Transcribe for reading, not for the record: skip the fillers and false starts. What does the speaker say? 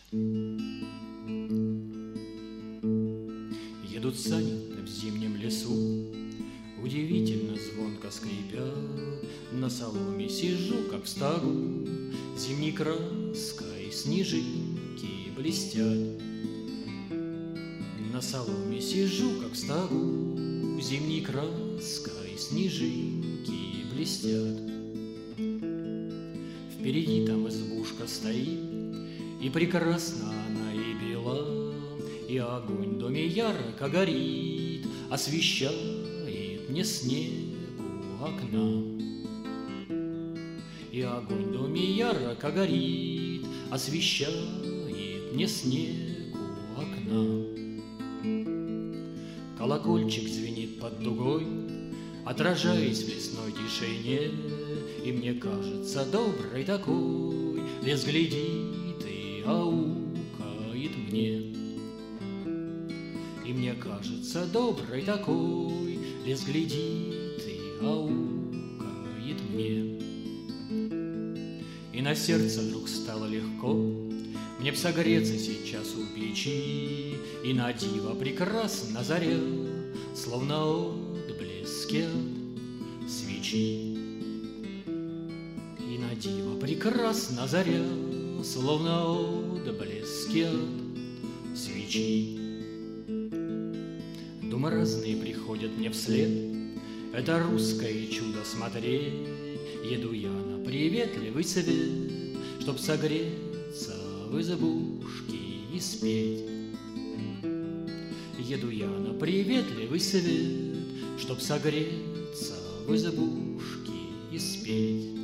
Едут сани в зимнем лесу, удивительно звонко скрипят. На соломе сижу, как в стогу, зимней краской снежинки блестят. На соломе сижу, как в стогу, зимней краской снежинки блестят. Впереди там избушка стоит, и прекрасна она и бела, и огонь в доме ярко горит, освещает мне снег у окна. И огонь в доме ярко горит, освещает мне снег у окна. Колокольчик звенит под дугой, отражаясь в лесной тишине, и мне кажется добрый такой, лес глядит и аукает мне. И мне кажется добрый такой, лес глядит и аукает мне. И на сердце вдруг стало легко, мне б согреться сейчас у печи, и на диво прекрасна заря, словно отблески от свечи. И на диво прекрасна заря, словно отблески от свечи. Думы разные приходят мне вслед, это русское чудо смотреть. Еду я на приветливый свет, чтоб согреться в избушке и спеть. Еду я на приветливый свет, чтоб согреться в избушке и спеть.